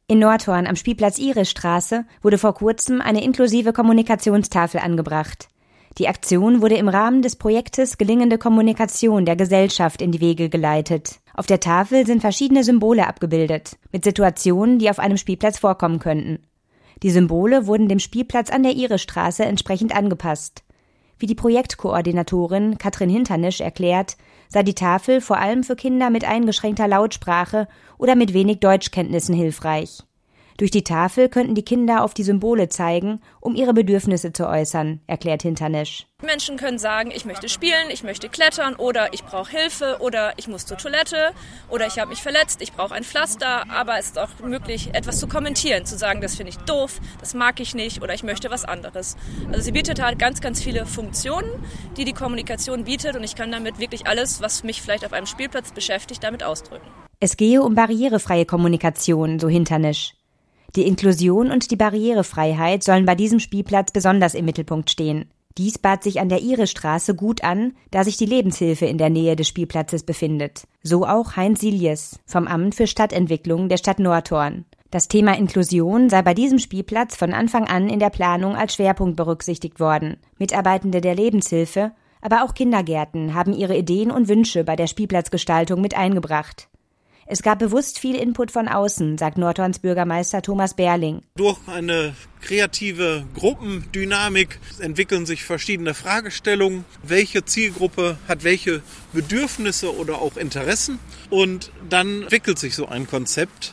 In Nordhorn am Spielplatz Irisstraße wurde vor kurzem eine inklusive Kommunikationstafel angebracht. Die Aktion wurde im Rahmen des Projektes Gelingende Kommunikation der Gesellschaft in die Wege geleitet. Auf der Tafel sind verschiedene Symbole abgebildet, mit Situationen, die auf einem Spielplatz vorkommen könnten. Die Symbole wurden dem Spielplatz an der Irisstraße entsprechend angepasst. Wie die Projektkoordinatorin Katrin Hinternisch erklärt, sei die Tafel vor allem für Kinder mit eingeschränkter Lautsprache oder mit wenig Deutschkenntnissen hilfreich. Durch die Tafel könnten die Kinder auf die Symbole zeigen, um ihre Bedürfnisse zu äußern, erklärt Hinternisch. Menschen können sagen, ich möchte spielen, ich möchte klettern oder ich brauche Hilfe oder ich muss zur Toilette oder ich habe mich verletzt, ich brauche ein Pflaster. Aber es ist auch möglich, etwas zu kommentieren, zu sagen, das finde ich doof, das mag ich nicht oder ich möchte was anderes. Also sie bietet halt ganz, ganz viele Funktionen, die die Kommunikation bietet und ich kann damit wirklich alles, was mich vielleicht auf einem Spielplatz beschäftigt, damit ausdrücken. Es gehe um barrierefreie Kommunikation, so Hinternisch. Die Inklusion und die Barrierefreiheit sollen bei diesem Spielplatz besonders im Mittelpunkt stehen. Dies bat sich an der Irisstraße gut an, da sich die Lebenshilfe in der Nähe des Spielplatzes befindet. So auch Heinz Siljes vom Amt für Stadtentwicklung der Stadt Nordhorn. Das Thema Inklusion sei bei diesem Spielplatz von Anfang an in der Planung als Schwerpunkt berücksichtigt worden. Mitarbeitende der Lebenshilfe, aber auch Kindergärten haben ihre Ideen und Wünsche bei der Spielplatzgestaltung mit eingebracht. Es gab bewusst viel Input von außen, sagt Nordhorns Bürgermeister Thomas Berling. Durch eine kreative Gruppendynamik entwickeln sich verschiedene Fragestellungen. Welche Zielgruppe hat welche Bedürfnisse oder auch Interessen? Und dann entwickelt sich so ein Konzept.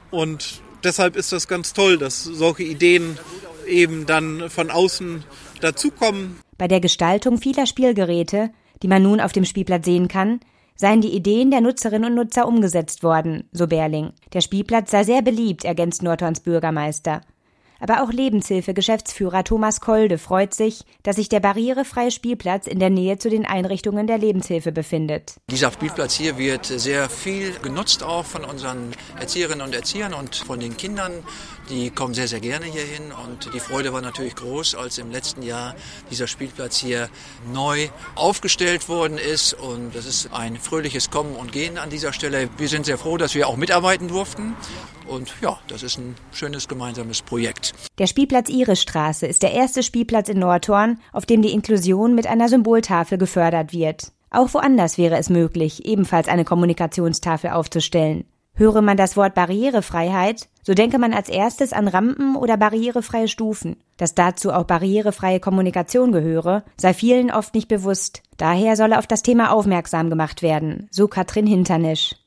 Und deshalb ist das ganz toll, dass solche Ideen eben dann von außen dazukommen. Bei der Gestaltung vieler Spielgeräte, die man nun auf dem Spielplatz sehen kann, seien die Ideen der Nutzerinnen und Nutzer umgesetzt worden, so Berling. Der Spielplatz sei sehr beliebt, ergänzt Nordhorns Bürgermeister. Aber auch Lebenshilfe-Geschäftsführer Thomas Kolde freut sich, dass sich der barrierefreie Spielplatz in der Nähe zu den Einrichtungen der Lebenshilfe befindet. Dieser Spielplatz hier wird sehr viel genutzt auch von unseren Erzieherinnen und Erziehern und von den Kindern. Die kommen sehr, sehr gerne hier hin und die Freude war natürlich groß, als im letzten Jahr dieser Spielplatz hier neu aufgestellt worden ist. Und das ist ein fröhliches Kommen und Gehen an dieser Stelle. Wir sind sehr froh, dass wir auch mitarbeiten durften. Und ja, das ist ein schönes gemeinsames Projekt. Der Spielplatz Irisstraße ist der erste Spielplatz in Nordhorn, auf dem die Inklusion mit einer Symboltafel gefördert wird. Auch woanders wäre es möglich, ebenfalls eine Kommunikationstafel aufzustellen. Höre man das Wort Barrierefreiheit, so denke man als erstes an Rampen oder barrierefreie Stufen. Dass dazu auch barrierefreie Kommunikation gehöre, sei vielen oft nicht bewusst. Daher solle auf das Thema aufmerksam gemacht werden, so Katrin Hinternisch.